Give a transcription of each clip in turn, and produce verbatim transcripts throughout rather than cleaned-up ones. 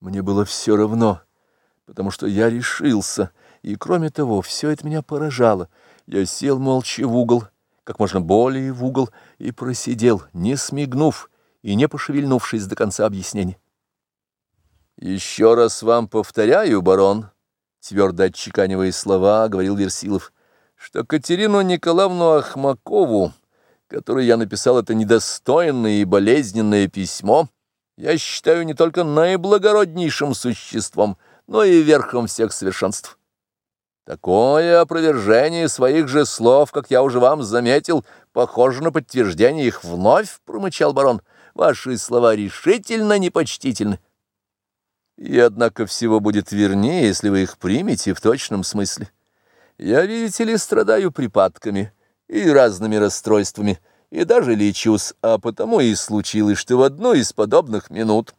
Мне было все равно, потому что я решился, и, кроме того, все это меня поражало. Я сел молча в угол, как можно более в угол, и просидел, не смигнув и не пошевельнувшись до конца объяснения. «Еще раз вам повторяю, барон», — твердо отчеканивая слова, говорил Версилов, «что Катерину Николаевну Ахмакову, которой я написал это недостойное и болезненное письмо, я считаю не только наиблагороднейшим существом, но и верхом всех совершенств. Такое опровержение своих же слов, как я уже вам заметил, похоже на подтверждение их вновь, — промычал барон. Ваши слова решительно непочтительны. И, однако, всего будет вернее, если вы их примете в точном смысле. Я, видите ли, страдаю припадками и разными расстройствами, и даже лечусь, а потому и случилось, что в одну из подобных минут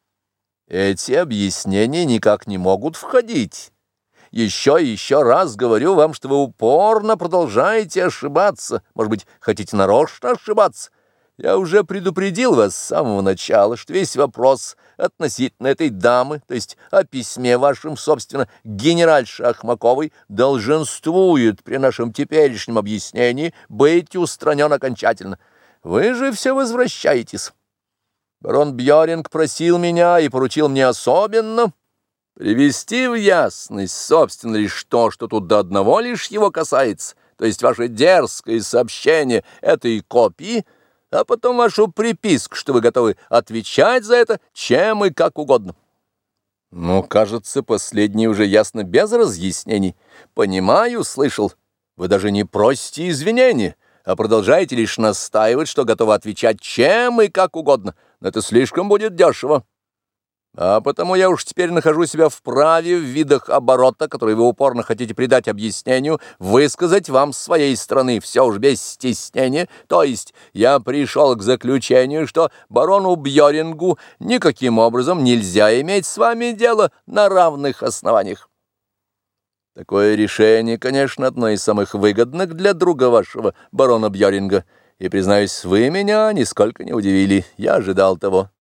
эти объяснения никак не могут входить. Еще и еще раз говорю вам, что вы упорно продолжаете ошибаться, может быть, хотите нарочно ошибаться. Я уже предупредил вас с самого начала, что весь вопрос относительно этой дамы, то есть о письме вашем, собственно, генеральше Ахмаковой, долженствует при нашем теперешнем объяснении быть устранен окончательно. Вы же все возвращаетесь. Барон Бьоринг просил меня и поручил мне особенно привести в ясность, собственно, лишь то, что тут до одного лишь его касается, то есть ваше дерзкое сообщение этой копии, а потом вашу приписку, что вы готовы отвечать за это чем и как угодно. Ну, кажется, последнее уже ясно без разъяснений. Понимаю, слышал. Вы даже не просите извинения, а продолжаете лишь настаивать, что готовы отвечать чем и как угодно. Но это слишком будет дешево. А потому я уж теперь нахожу себя вправе в видах оборота, который вы упорно хотите придать объяснению, высказать вам с своей стороны все уж без стеснения, то есть я пришел к заключению, что барону Бьорингу никаким образом нельзя иметь с вами дело на равных основаниях. Такое решение, конечно, одно из самых выгодных для друга вашего, барона Бьоринга, и, признаюсь, вы меня нисколько не удивили, я ожидал того.